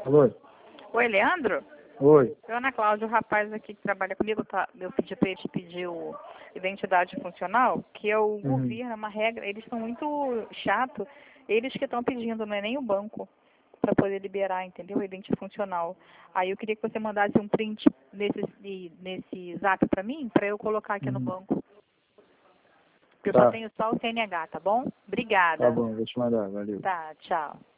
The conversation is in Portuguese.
Alô? Oi, Leandro? Oi. Eu, Ana Cláudia, o rapaz aqui que trabalha comigo, eu pedi para ele te pedir o identidade funcional, que é o governo, é uma regra, eles são muito chatos, eles que estão pedindo, não é nem o banco, para poder liberar, entendeu? O identidade funcional. Aí eu queria que você mandasse um print nesse zap para mim, para eu colocar aqui no banco. Porque eu só tenho só o CNH, tá bom? Obrigada. Tá bom, vou te mandar, valeu. Tá, tchau.